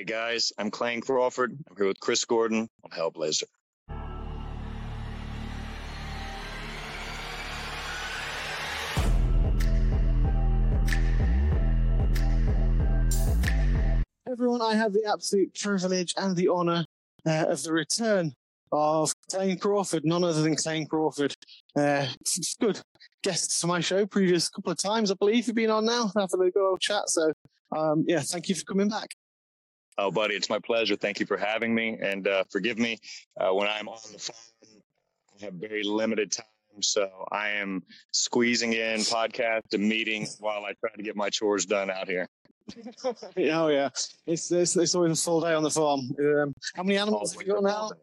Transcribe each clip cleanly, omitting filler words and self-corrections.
Hey guys, I'm Clayne Crawford. I'm here with Chris Gordon on Hellblazer. Everyone, I have the absolute privilege and the honour of the return of Clayne Crawford, none other than Clayne Crawford. Good guest to my show, previous couple of times, I believe you've been on now, having a good old chat. So, thank you for coming back. Oh, buddy, it's my pleasure. Thank you for having me, and forgive me when I'm on the phone. I have very limited time, so I am squeezing in podcasts and meetings while I try to get my chores done out here. Oh yeah, it's always a full day on the farm. How many animals have you got now?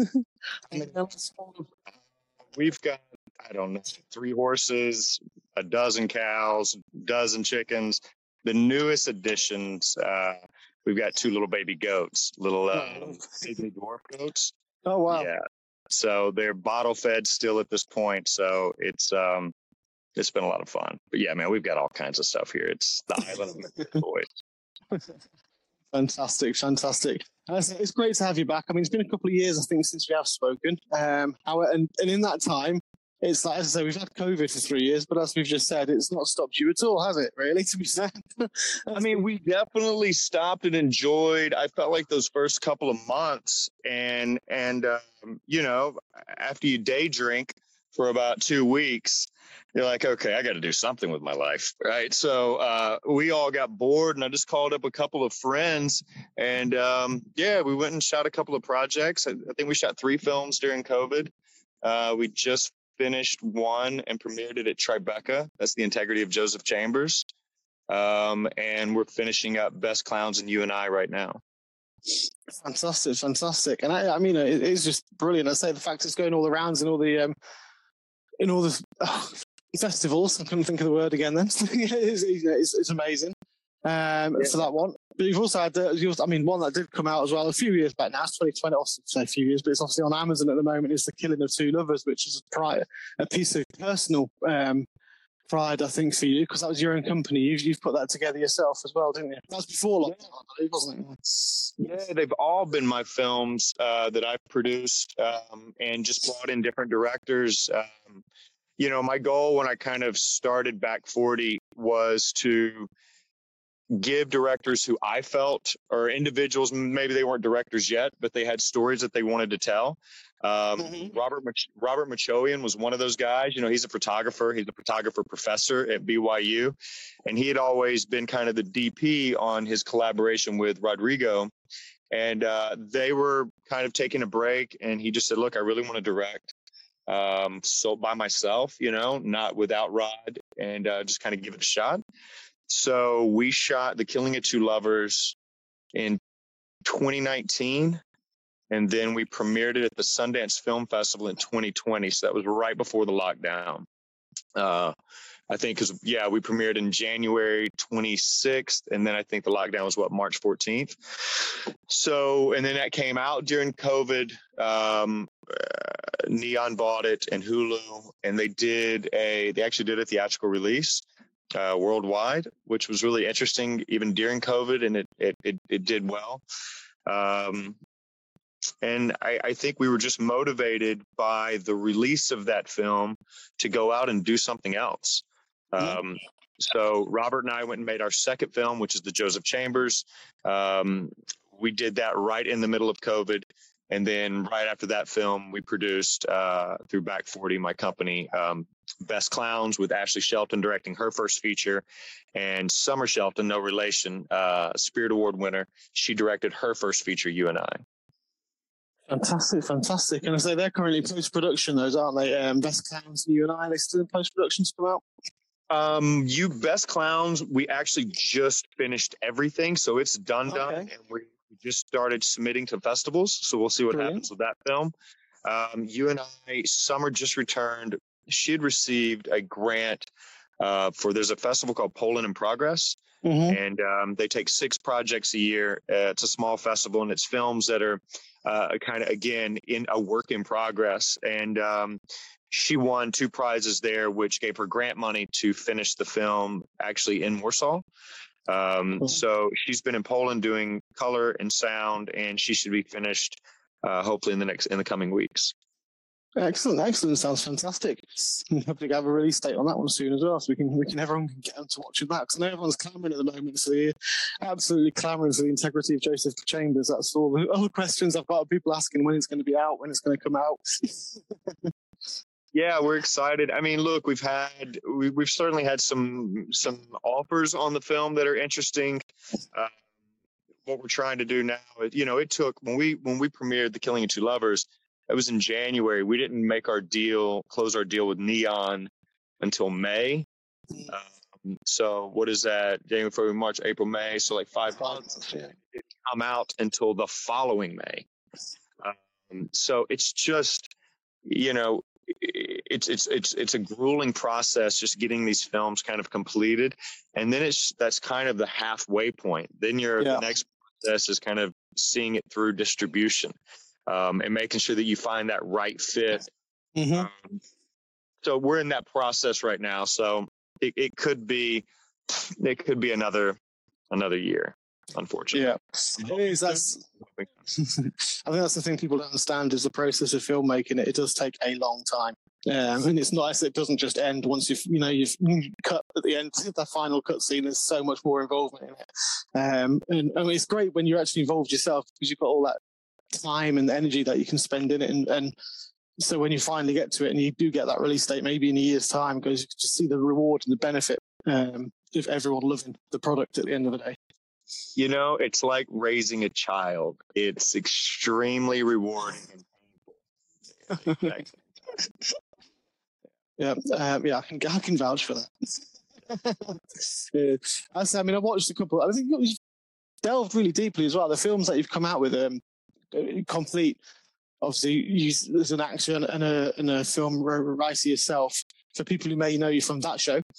We've got, I don't know, 3 horses, a dozen cows, a dozen chickens. The newest additions, we've got 2 little baby goats, little pygmy dwarf goats. Oh wow! Yeah, so they're bottle fed still at this point. So it's been a lot of fun. But yeah, man, we've got all kinds of stuff here. It's the island of boys. Fantastic. It's great to have you back. I mean, it's been a couple of years, I think, since we have spoken. And in that time, it's like, as I say, we've had COVID for 3 years, but as we've just said, it's not stopped you at all, has it, really, to be said? I mean, we definitely stopped and enjoyed. I felt like those first couple of months and you know, after you day drink for about 2 weeks, you're like, okay, I got to do something with my life, right? So we all got bored, and I just called up a couple of friends, and we went and shot a couple of projects. I think we shot 3 films during COVID. We just finished one and premiered it at Tribeca. That's The Integrity of Joseph Chambers. And we're finishing up Best Clowns and You and I right now. Fantastic. And I mean, it is just brilliant. I say the fact it's going all the rounds and all the festivals. I couldn't think of the word again then. It's amazing for that one. But you've also had, one that did come out as well a few years back now. It's 2020, also a few years, but it's obviously on Amazon at the moment. It's The Killing of Two Lovers, which is a piece of personal pride, I think, for you, because that was your own company. You've put that together yourself as well, didn't you? That was before lockdown, I believe, wasn't it? Yeah, they've all been my films that I've produced and just brought in different directors. You know, my goal when I kind of started Back 40 was to give directors who I felt, or individuals, maybe they weren't directors yet, but they had stories that they wanted to tell. Robert Machoian was one of those guys. You know, he's a photographer. He's a photographer professor at BYU. And he had always been kind of the DP on his collaboration with Rodrigo. And they were kind of taking a break. And he just said, look, I really want to direct. So by myself, you know, not without Rod, and just kind of give it a shot. So we shot The Killing of Two Lovers in 2019, and then we premiered it at the Sundance Film Festival in 2020. So that was right before the lockdown. I think because, we premiered in January 26th, and then I think the lockdown was March 14th. So, and then that came out during COVID. Neon bought it, and Hulu, and they actually did a theatrical release worldwide, which was really interesting even during COVID, and it did well. And I think we were just motivated by the release of that film to go out and do something else. So Robert and I went and made our second film, which is The Joseph Chambers. We did that right in the middle of COVID. And then right after that film, we produced through Back 40, my company, Best Clowns, with Ashley Shelton directing her first feature, and Summer Shelton, no relation, Spirit Award winner. She directed her first feature, You and I. Fantastic. And I say they're currently post-production, those, aren't they? Best Clowns and You and I, they still in post-production to come out? Best Clowns, we actually just finished everything. So it's done. And we just started submitting to festivals. So we'll see what happens with that film. You and I, Summer just returned. She had received a grant there's a festival called Poland in Progress. And they take 6 projects a year. It's a small festival, and it's films that are kind of, again, in a work in progress. And she won 2 prizes there, which gave her grant money to finish the film actually in Warsaw. So she's been in Poland doing color and sound, and she should be finished hopefully in the coming weeks. Excellent. Sounds fantastic. Hopefully, have a release date on that one soon as well, so everyone can get on to watching that. Because I know everyone's clamoring at the moment, so they're absolutely clamoring for the integrity of Joseph Chambers. That's all the questions I've got. People asking when it's going to be out, when it's going to come out. Yeah, we're excited. I mean, look, we've certainly had some offers on the film that are interesting. What we're trying to do now, it took when we premiered The Killing of Two Lovers. It was in January. We didn't close our deal with Neon until May. So what is that? January, February, March, April, May. So like 5 months. It didn't come out until the following May. So it's just, it's a grueling process just getting these films kind of completed. And then that's kind of the halfway point. Then the next process is kind of seeing it through distribution. And making sure that you find that right fit. Mm-hmm. So we're in that process right now. So it could be another year, unfortunately. Yeah, it is. I think that's the thing people don't understand is the process of filmmaking. It does take a long time. And it's nice. It doesn't just end once you've cut at the end. The final cut scene, there's so much more involvement in it. And it's great when you're actually involved yourself because you've got all that time and energy that you can spend in it, and so when you finally get to it and you do get that release date maybe in a year's time, because you can just see the reward and the benefit of everyone loving the product at the end of the day. It's like raising a child. It's extremely rewarding and painful. I can vouch for that. I watched a couple. I think it was delved really deeply as well. The films that you've come out with, complete. Obviously, there's an actor and a film writer yourself. For people who may know you from that show,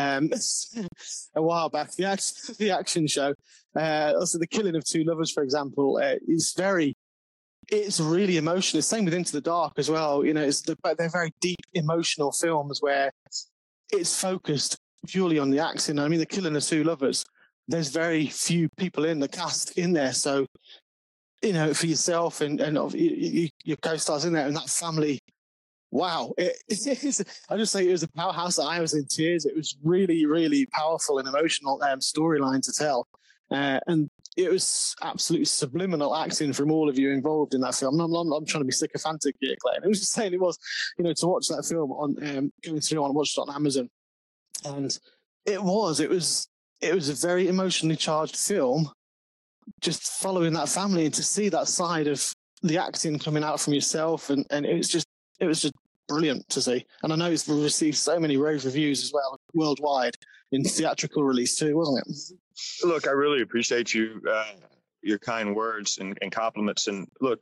a while back, the action show. Also, The Killing of Two Lovers, for example, it's really emotional. Same with Into the Dark as well. They're very deep emotional films where it's focused purely on the acting. I mean, The Killing of Two Lovers. There's very few people in the cast in there, so for yourself and your co-stars in there and that family. Wow, it is. I just say it was a powerhouse. I was in tears. It was really, really powerful and emotional storyline to tell, and it was absolutely subliminal acting from all of you involved in that film. I'm trying to be sycophantic here, Clay. And I was just saying it was, to watch that film on going through and watch it on Amazon, and it was a very emotionally charged film. Just following that family and to see that side of the acting coming out from yourself, and it was just brilliant to see. And I know it's received so many rave reviews as well worldwide in theatrical release too, wasn't it? Look, I really appreciate you, your kind words and compliments. And look,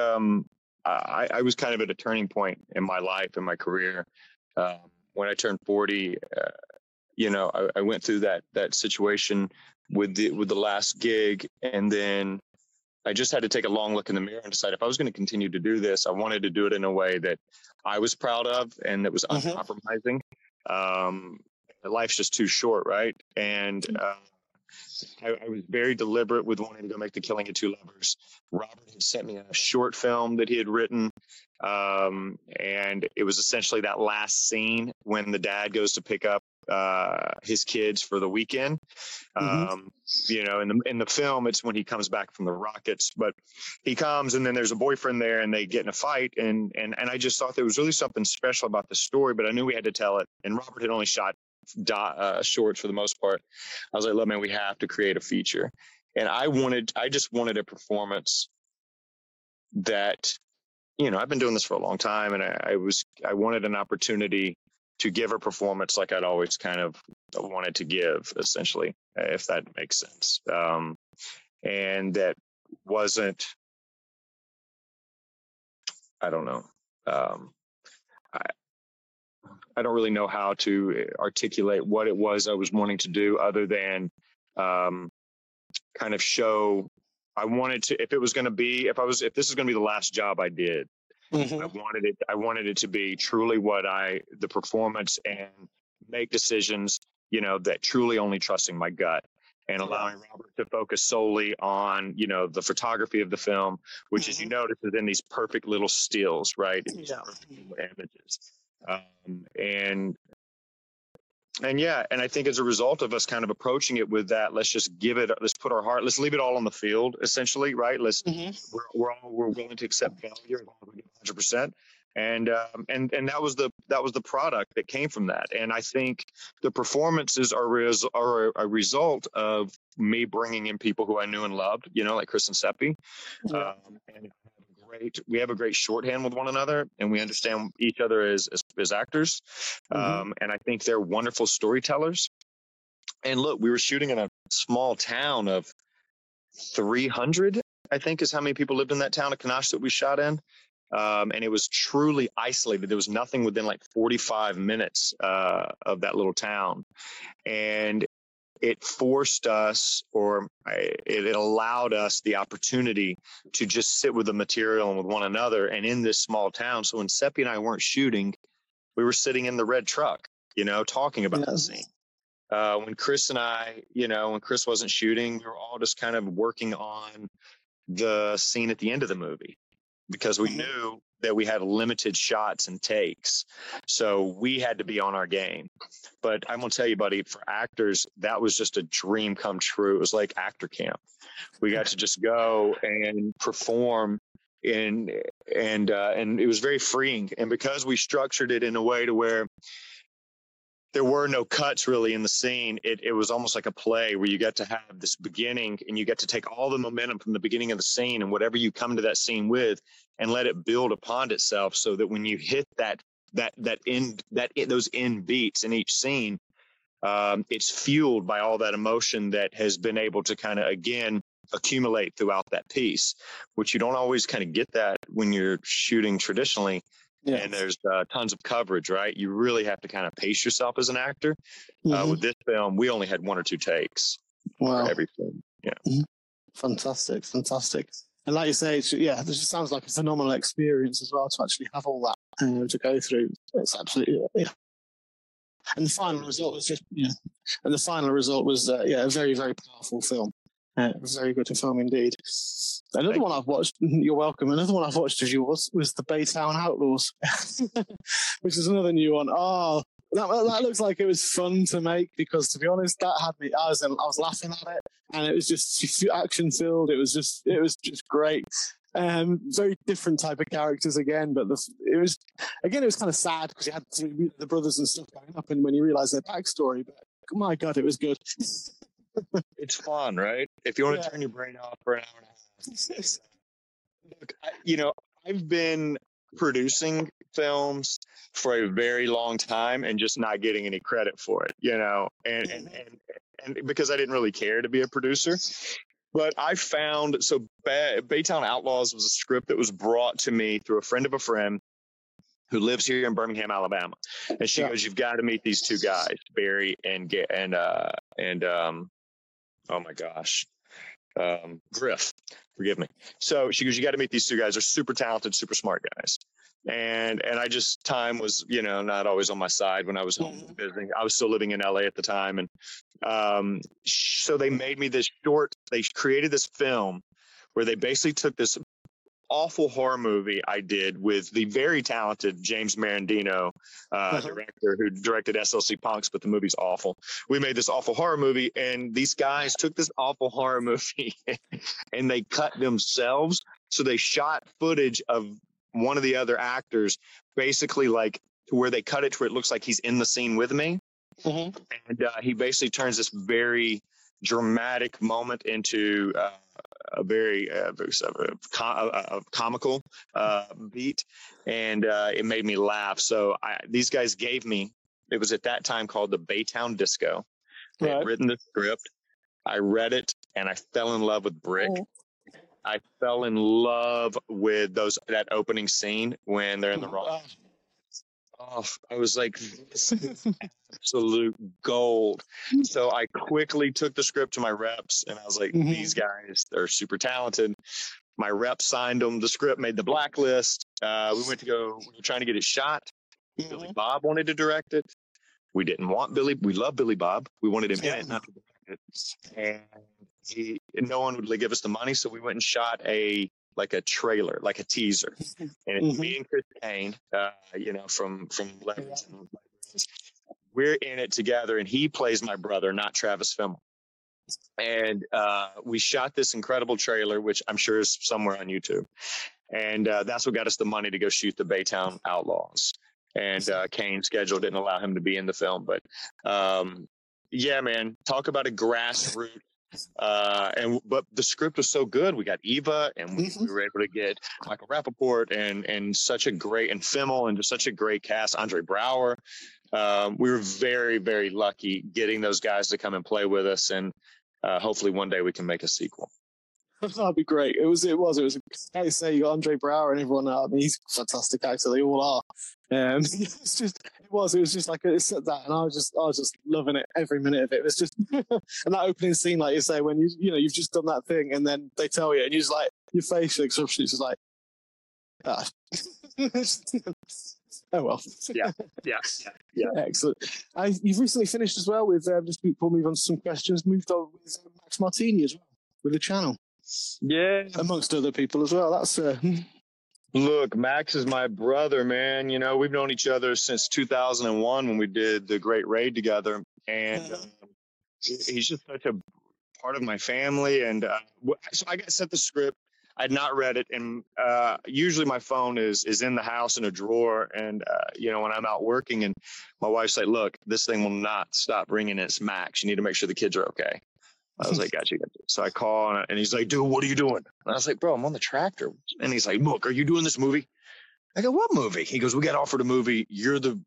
I was kind of at a turning point in my life and my career when I turned 40. I went through that situation with the last gig, and then I just had to take a long look in the mirror and decide if I was going to continue to do this, I wanted to do it in a way that I was proud of and that was uncompromising. Life's just too short, right? And I was very deliberate with wanting to go make The Killing of Two Lovers. Robert had sent me a short film that he had written, and it was essentially that last scene when the dad goes to pick up his kids for the weekend. In the film, it's when he comes back from the Rockets, but he comes and then there's a boyfriend there and they get in a fight. And I just thought there was really something special about the story, but I knew we had to tell it. And Robert had only shot shorts for the most part. I was like, look, man, we have to create a feature. And I just wanted a performance that, I've been doing this for a long time, and I wanted an opportunity to give a performance like I'd always kind of wanted to give, essentially, if that makes sense. And that wasn't, I don't know. I don't really know how to articulate what it was I was wanting to do other than kind of show. I wanted to, if this is going to be the last job I did, I wanted it to be truly the performance, and make decisions, that truly only trusting my gut. and allowing Robert to focus solely on, the photography of the film, which, as you notice, is in these perfect little stills, right? These perfect little images. And I think as a result of us kind of approaching it with that, let's put our heart, let's leave it all on the field, essentially, right? We're willing to accept failure as long as we get 100%. And that was the product that came from that. And I think the performances are a result of me bringing in people who I knew and loved, like Chris and Seppi. And we have a great shorthand with one another, and we understand each other as actors. And I think they're wonderful storytellers. And look, we were shooting in a small town of 300, I think, is how many people lived in that town of Kanash that we shot in. And it was truly isolated. There was nothing within like 45 minutes of that little town. And it forced us, it allowed us the opportunity to just sit with the material and with one another. And in this small town, so when Seppi and I weren't shooting, we were sitting in the red truck, talking about the scene. When Chris and I, when Chris wasn't shooting, we were all just kind of working on the scene at the end of the movie, because we knew that we had limited shots and takes. So we had to be on our game. But I'm going to tell you, buddy, for actors, that was just a dream come true. It was like actor camp. We got to just go and perform, and it was very freeing. And because we structured it in a way to where there were no cuts really in the scene, it was almost like a play where you get to have this beginning, and you get to take all the momentum from the beginning of the scene and whatever you come to that scene with, and let it build upon itself, so that when you hit those end beats in each scene, it's fueled by all that emotion that has been able to kind of, again, accumulate throughout that piece, which you don't always kind of get that when you're shooting traditionally. And there's tons of coverage, right? You really have to kind of pace yourself as an actor. With this film, we only had 1 or 2 takes for every film. Yeah. Fantastic. And like you say, this just sounds like a phenomenal experience as well, to actually have all that to go through. It's absolutely, And the final result was a very, very powerful film. It was very good to film indeed. Another one I've watched, you're welcome. Another one I've watched of yours was The Baytown Outlaws, which is another new one. Oh, that looks like it was fun to make, because, to be honest, that had me. I was laughing at it, and it was just action filled. It was just great. Very different type of characters again, but it was kind of sad, because you had the brothers and stuff going up, and when you realise their backstory, but my God, it was good. It's fun, right? If you want to turn your brain off for an hour and a half. Look, I've been producing films for a very long time and just not getting any credit for it, and because I didn't really care to be a producer. But I found, Baytown Outlaws was a script that was brought to me through a friend of a friend who lives here in Birmingham, Alabama. And she goes, "You've got to meet these 2 guys, Barry and oh my gosh, Griff, forgive me." So she goes, "You got to meet these 2 guys. They're super talented, super smart guys." And I just, time was, not always on my side when I was home visiting. I was still living in LA at the time. And so they made me this they created this film where they basically took this awful horror movie I did with the very talented James Marandino, director, who directed SLC Punks, but the movie's awful. We made this awful horror movie, and these guys took this awful horror movie and they cut themselves. So they shot footage of one of the other actors, basically like to where they cut it to where it looks like he's in the scene with me. And he basically turns this very dramatic moment into a very comical beat, and it made me laugh. So these guys gave me, it was at that time called the Baytown Disco. They had written the script. I read it, and I fell in love with Brick. I fell in love with that opening scene when they're in the rock. Oh, I was like, this is absolute gold. So I quickly took the script to my reps, and I was like, these guys, they're super talented. My rep signed them. The script made the blacklist. We were trying to get it shot. Billy Bob wanted to direct it. We didn't want Billy. We love Billy Bob. We wanted him in it, not to direct and no one would give us the money, so we went and shot a trailer, like a teaser, and it's me and Chris Kane, from Legends. We're in it together, and he plays my brother, not Travis Fimmel. And we shot this incredible trailer, which I'm sure is somewhere on YouTube. And that's what got us the money to go shoot the Baytown Outlaws. And Kane's schedule didn't allow him to be in the film. But yeah, man, talk about a grassroots. But the script was so good. We got Eva, and we were able to get Michael Rappaport and such a great, and Fimmel, and just such a great cast. Andre Brower. We were very, very lucky getting those guys to come and play with us, and hopefully one day we can make a sequel. That'd be great. It was. Like you say, you got Andre Brower and everyone. I mean, he's a fantastic actor. They all are. It was just like it said that, and I was just loving it every minute of it. It was just, and that opening scene, like you say, when you've just done that thing, and then they tell you, and you're just like, your facial expression is just like, oh well. Yeah. Excellent. You've recently finished as well with just before we move on to some questions. Moved on with Max Martini as well with the channel. Yeah, amongst other people as well. That's Look, Max is my brother, man. We've known each other since 2001 when we did the Great Raid together, and he's just such a part of my family. And so I got sent the script. I'd not read it, and usually my phone is in the house in a drawer. And when I'm out working, and my wife's like, "Look, this thing will not stop ringing. It's Max. You need to make sure the kids are okay." I was like, gotcha. So I call, and he's like, "Dude, what are you doing?" And I was like, "Bro, I'm on the tractor." And he's like, "Look, are you doing this movie?" I go, "What movie?" He goes, "We got offered a movie. You're the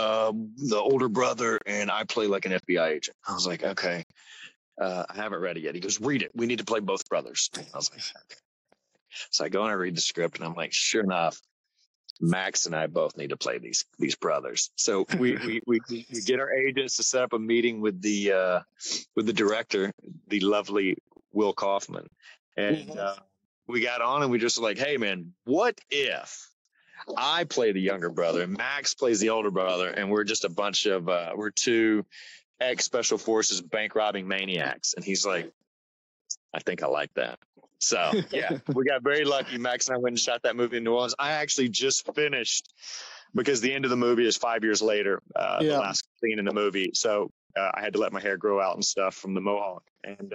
older brother, and I play like an FBI agent." I was like, "Okay, I haven't read it yet." He goes, "Read it. We need to play both brothers." I was like, "Okay." So I go and I read the script, and I'm like, sure enough, Max and I both need to play these brothers. So we get our agents to set up a meeting with the director, the lovely Will Kaufman, and we got on, and we just like, "Hey man, what if I play the younger brother and Max plays the older brother, and we're just a bunch of we're two ex-special forces bank robbing maniacs?" And he's like, "I think I like that." So, yeah, we got very lucky. Max and I went and shot that movie in New Orleans. I actually just finished, because the end of the movie is 5 years later, the last scene in the movie. So I had to let my hair grow out and stuff from the mohawk. And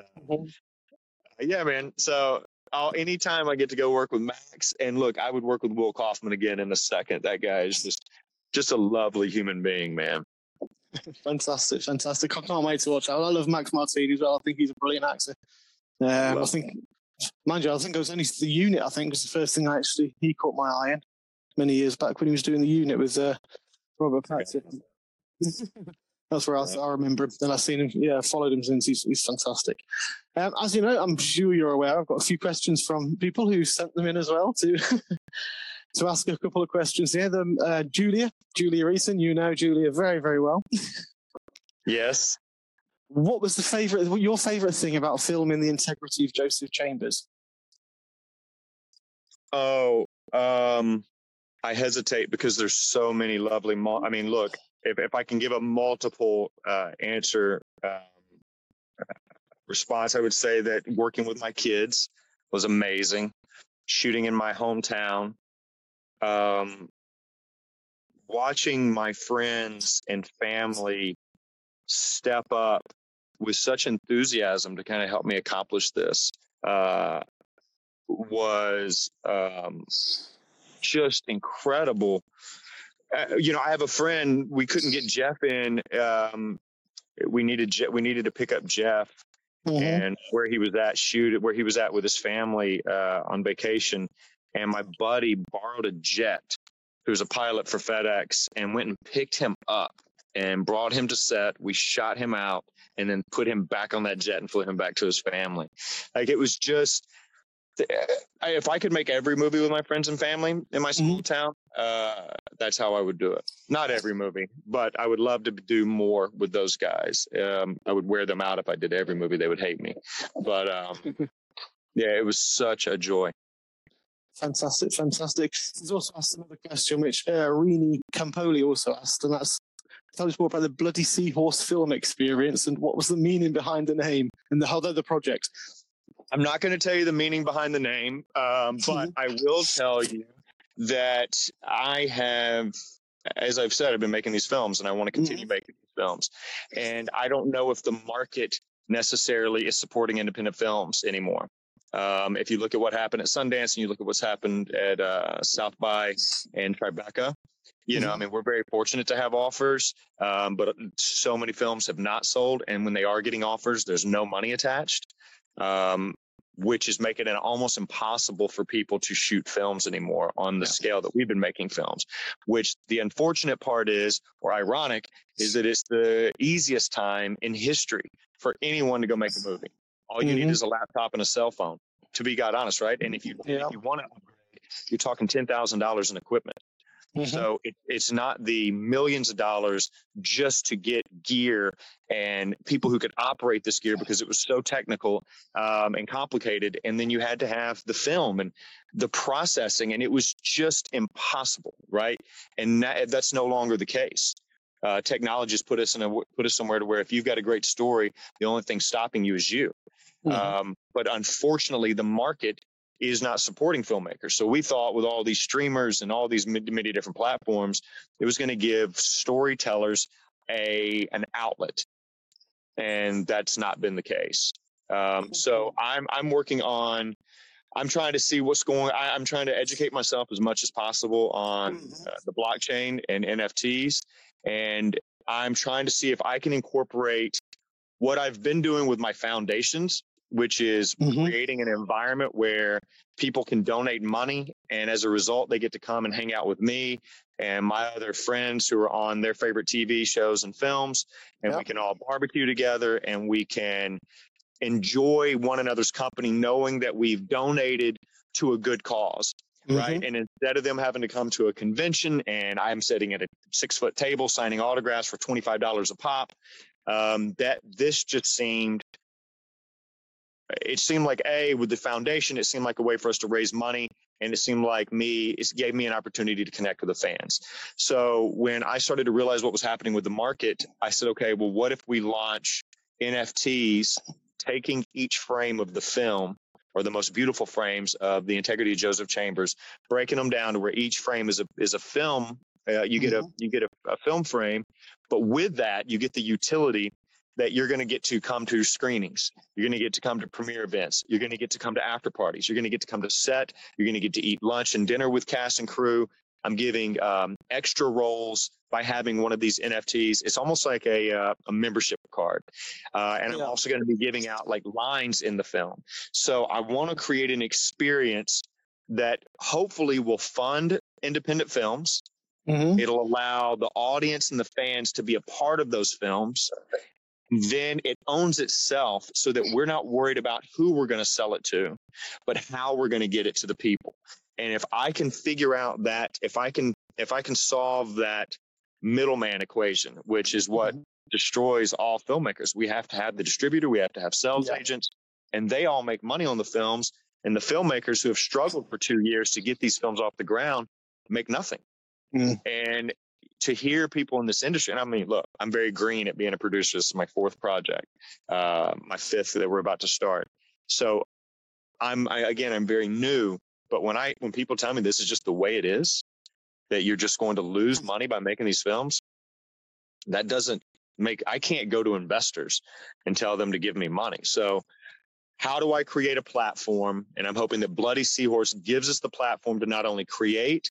yeah, man. So anytime I get to go work with Max, and look, I would work with Will Kaufman again in a second. That guy is just a lovely human being, man. Fantastic. I can't wait to watch it. I love Max Martini as well. I think he's a brilliant actor. I think, mind you, I think it was only The Unit. I think was the first thing he caught my eye in many years back when he was doing The Unit with Robert Pattinson. That's where I remember him. Then I've seen him. Yeah, followed him since. He's fantastic. As you know, I'm sure you're aware, I've got a few questions from people who sent them in as well to to ask a couple of questions here. Julia Eason, you know Julia very, very well. Yes. What was your favourite thing about filming The Integrity of Joseph Chambers? Oh, I hesitate because there's so many lovely. I mean, look, if I can give a multiple answer response, I would say that working with my kids was amazing. Shooting in my hometown, watching my friends and family step up with such enthusiasm to kind of help me accomplish this was just incredible. I have a friend. We couldn't get Jeff in. We needed to pick up Jeff, and where he was at with his family on vacation. And my buddy borrowed a jet, who was a pilot for FedEx, and went and picked him up and brought him to set. We shot him out and then put him back on that jet and flew him back to his family. Like, it was just, if I could make every movie with my friends and family in my small town, that's how I would do it. Not every movie, but I would love to do more with those guys. I would wear them out if I did every movie. They would hate me. But yeah, it was such a joy. Fantastic. He's also asked another question, which Rini Campoli also asked, and that's, tell us more about the Bloody Seahorse film experience and what was the meaning behind the name and the project. I'm not going to tell you the meaning behind the name, but I will tell you that I have, as I've said, I've been making these films and I want to continue making these films. And I don't know if the market necessarily is supporting independent films anymore. If you look at what happened at Sundance and you look at what's happened at South by and Tribeca, you know, I mean, we're very fortunate to have offers, but so many films have not sold. And when they are getting offers, there's no money attached. Which is making it almost impossible for people to shoot films anymore on the scale that we've been making films, which the unfortunate part is, or ironic, is that it's the easiest time in history for anyone to go make a movie. All you need is a laptop and a cell phone, to be God honest, right? And if you want to upgrade, you're talking $10,000 in equipment. So it's not the millions of dollars just to get gear and people who could operate this gear because it was so technical and complicated. And then you had to have the film and the processing, and it was just impossible, right? And that's no longer the case. Technology has put us somewhere to where if you've got a great story, the only thing stopping you is you. But unfortunately, the market is not supporting filmmakers. So we thought with all these streamers and all these many different platforms, it was going to give storytellers an outlet. And that's not been the case. So I'm working on, I'm trying to see what's going on. I'm trying to educate myself as much as possible on the blockchain and NFTs. And I'm trying to see if I can incorporate what I've been doing with my foundations, which is creating an environment where people can donate money. And as a result, they get to come and hang out with me and my other friends who are on their favorite TV shows and films. And we can all barbecue together and we can enjoy one another's company, knowing that we've donated to a good cause. Right. And instead of them having to come to a convention and I'm sitting at a 6-foot table signing autographs for $25 a pop, that this just seemed like with the foundation, it seemed like a way for us to raise money. And it seemed like it gave me an opportunity to connect with the fans. So when I started to realize what was happening with the market, I said, okay, well, what if we launch NFTs, taking each frame of the film or the most beautiful frames of The Integrity of Joseph Chambers, breaking them down to where each frame is a film. You get a film frame, but with that, you get the utility that you're going to get to come to screenings. You're going to get to come to premiere events. You're going to get to come to after parties. You're going to get to come to set. You're going to get to eat lunch and dinner with cast and crew. I'm giving extra roles by having one of these NFTs. It's almost like a membership card. And I'm also going to be giving out like lines in the film. So I want to create an experience that hopefully will fund independent films. It'll allow the audience and the fans to be a part of those films. Then it owns itself so that we're not worried about who we're going to sell it to, but how we're going to get it to the people. And if I can figure out that, if I can solve that middleman equation, which is what destroys all filmmakers, we have to have the distributor, we have to have sales agents, and they all make money on the films. And the filmmakers who have struggled for 2 years to get these films off the ground make nothing. And to hear people in this industry, and I mean, look, I'm very green at being a producer. This is my 4th project, my 5th that we're about to start. So I'm very new, but when people tell me this is just the way it is, that you're just going to lose money by making these films, that doesn't I can't go to investors and tell them to give me money. So how do I create a platform? And I'm hoping that Bloody Seahorse gives us the platform to not only create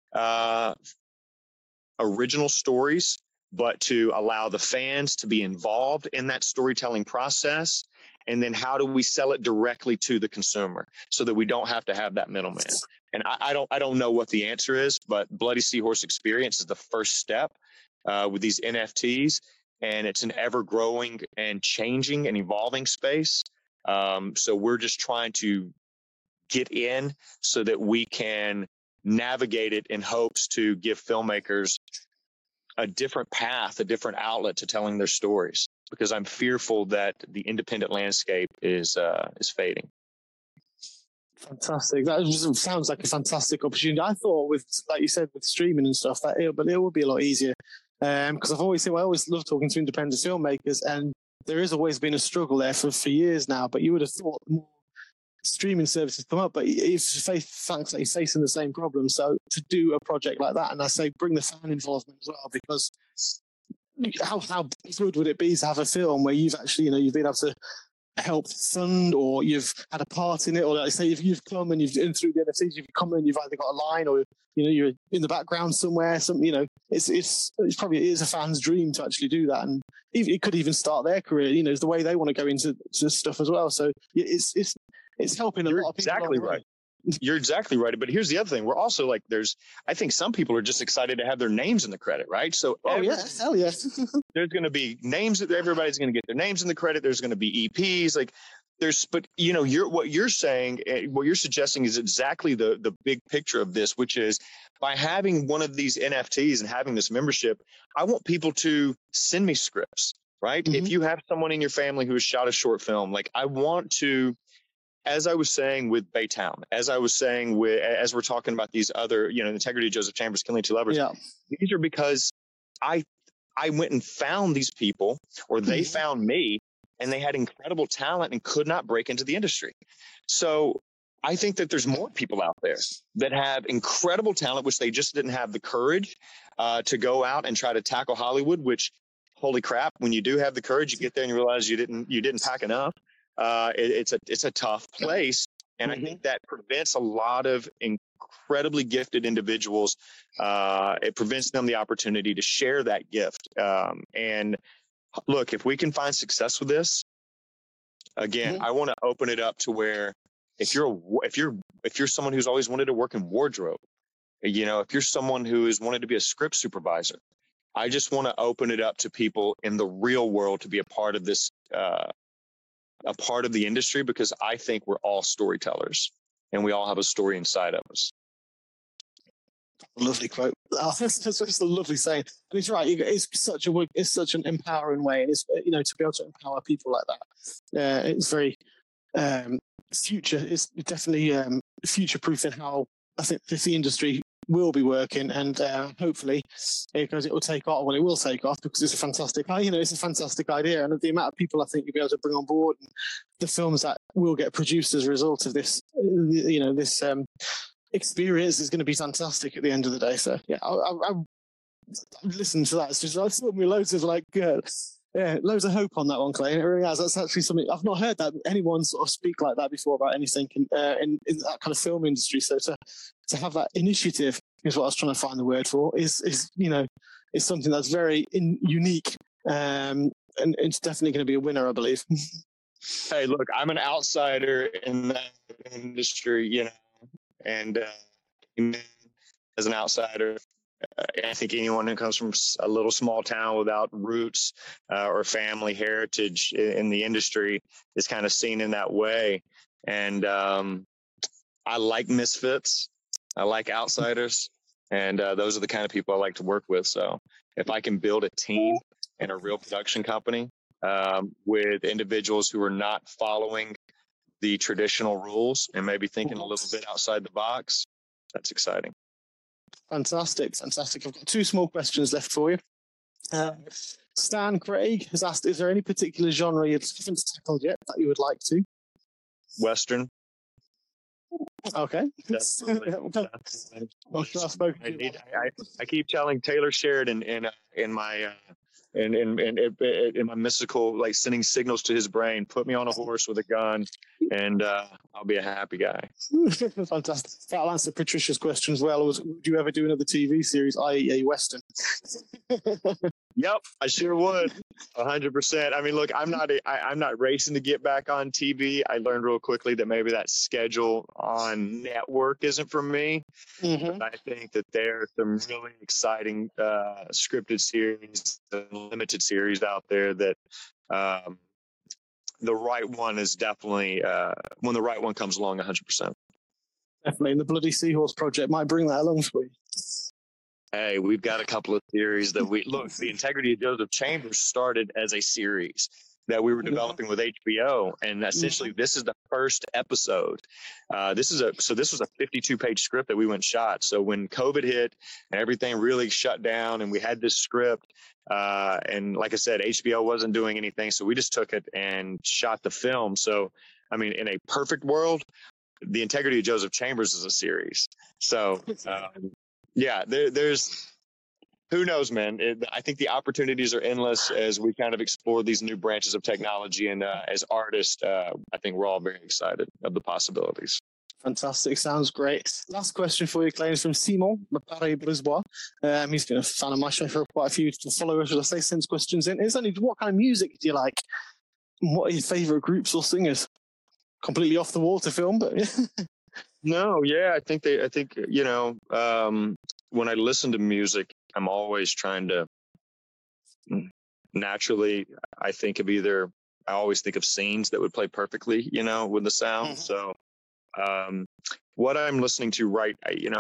original stories, but to allow the fans to be involved in that storytelling process. And then how do we sell it directly to the consumer so that we don't have to have that middleman? And I don't know what the answer is, but Bloody Seahorse Experience is the first step with these NFTs. And it's an ever growing and changing and evolving space. So we're just trying to get in so that we can navigate it in hopes to give filmmakers a different path, a different outlet to telling their stories, because I'm fearful that the independent landscape is fading. Fantastic. That sounds like a fantastic opportunity. I thought with, like you said, with streaming and stuff, it would be a lot easier Because I always love talking to independent filmmakers, and there has always been a struggle there for years now. But you would have thought more streaming services come up, but it's thanks you're facing the same problem. So to do a project like that, and I say bring the fan involvement as well, because how good would it be to have a film where you've actually, you've been able to help fund, or you've had a part in it, or like say if you've come and you've been through the NFTs, you've come and you've either got a line, or you're in the background somewhere. It's probably, it is a fan's dream to actually do that, and it could even start their career. It's the way they want to go into stuff as well. So it's helping a lot of people. Exactly right. You're exactly right. But here's the other thing. We're also like, I think some people are just excited to have their names in the credit, right? So, hell yes. There's going to be names that everybody's going to get their names in the credit. There's going to be EPs. What you're saying, what you're suggesting is exactly the big picture of this, which is by having one of these NFTs and having this membership, I want people to send me scripts, right? Mm-hmm. If you have someone in your family who has shot a short film, I want to, as I was saying with Baytown, as I was saying as we're talking about these other, Integrity of Joseph Chambers, Killing Two Lovers, these are because I went and found these people, or they found me, and they had incredible talent and could not break into the industry. So I think that there's more people out there that have incredible talent, which they just didn't have the courage to go out and try to tackle Hollywood, which, holy crap, when you do have the courage, you get there and you realize you didn't pack enough. It's a tough place, and I think that prevents a lot of incredibly gifted individuals. It prevents them the opportunity to share that gift. And look, if we can find success with this, again, I want to open it up to where if you're someone who's always wanted to work in wardrobe, if you're someone who has wanted to be a script supervisor, I just want to open it up to people in the real world to be a part of this. A part of the industry, because I think we're all storytellers and we all have a story inside of us. Lovely quote. That's just a lovely saying. And it's right. It's such an empowering way. And it's, to be able to empower people like that. It's very future. It's definitely future proof in how I think the industry will be working, and hopefully it will take off. Well, it will take off because it's a fantastic, it's a fantastic idea, and the amount of people I think you'll be able to bring on board, and the films that will get produced as a result of this, this experience is going to be fantastic at the end of the day. So yeah, I listen to that. It's just I've me loads of loads of hope on that one, Clay. And it really has. That's actually something I've not heard that anyone sort of speak like that before about anything in that kind of film industry. So to have that initiative is what I was trying to find the word for. Is something that's very unique, and it's definitely going to be a winner, I believe. Hey, look, I'm an outsider in that industry, and as an outsider. I think anyone who comes from a little small town without roots or family heritage in the industry is kind of seen in that way. And I like misfits. I like outsiders. And those are the kind of people I like to work with. So if I can build a team and a real production company with individuals who are not following the traditional rules and maybe thinking a little bit outside the box, that's exciting. Fantastic. I've got two small questions left for you. Stan Craig has asked, is there any particular genre you haven't tackled yet that you would like to? Western. Okay. I keep telling Taylor Sheridan in my mystical, sending signals to his brain, put me on a horse with a gun and I'll be a happy guy. Fantastic. That'll answer Patricia's question as well. Would you ever do another TV series, i.e. a Western? Yep, I sure would. 100%. I mean, look, I'm not racing to get back on TV. I learned real quickly that maybe that schedule on network isn't for me. But I think that there are some really exciting scripted series, limited series out there that the right one is definitely, when the right one comes along, 100%. Definitely. And the Bloody Seahorse Project might bring that along for you. Hey, we've got a couple of series that the Integrity of Joseph Chambers started as a series. that we were developing with HBO, and essentially this is the first episode. This was a 52-page script that we went shot. So when COVID hit and everything really shut down, and we had this script, and like I said, HBO wasn't doing anything, so we just took it and shot the film. So I mean, in a perfect world, The Integrity of Joseph Chambers is a series. So there's. Who knows, man? I think the opportunities are endless as we kind of explore these new branches of technology. And as artists, I think we're all very excited of the possibilities. Fantastic. Sounds great. Last question for you, Clay, is from Simon Brisbois. He's been a fan of my show for quite a few followers, should I say, sends questions in. It's only, what kind of music do you like? What are your favourite groups or singers? Completely off the wall to film, but No, yeah, I think when I listen to music, I'm always trying to naturally, I always think of scenes that would play perfectly, with the sound. So, what I'm listening to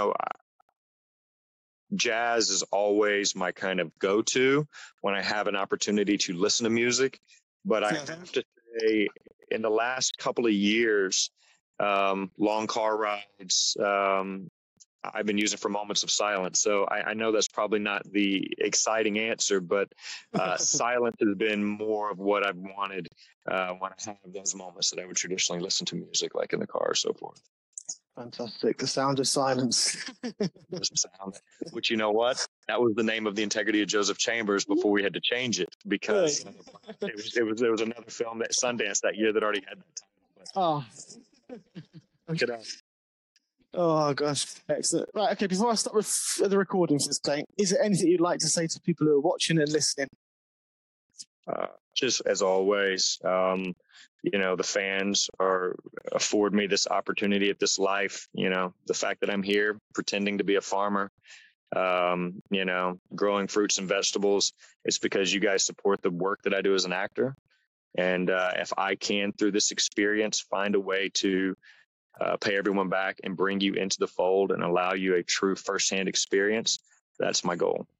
jazz is always my kind of go-to when I have an opportunity to listen to music. But I have to say, in the last couple of years, long car rides, I've been using for moments of silence. So I know that's probably not the exciting answer, but silence has been more of what I've wanted when I have those moments that I would traditionally listen to music, like in the car or so forth. Fantastic. The sound of silence. Which, you know what? That was the name of The Integrity of Joseph Chambers before we had to change it, because there was another film at Sundance that year that already had that title. Look it up. Oh, gosh. Excellent. Right, okay, before I start with the recording for this thing, is there anything you'd like to say to people who are watching and listening? Just as always, the fans afford me this opportunity at this life. The fact that I'm here pretending to be a farmer, growing fruits and vegetables, it's because you guys support the work that I do as an actor. And if I can, through this experience, find a way to pay everyone back and bring you into the fold and allow you a true firsthand experience, that's my goal.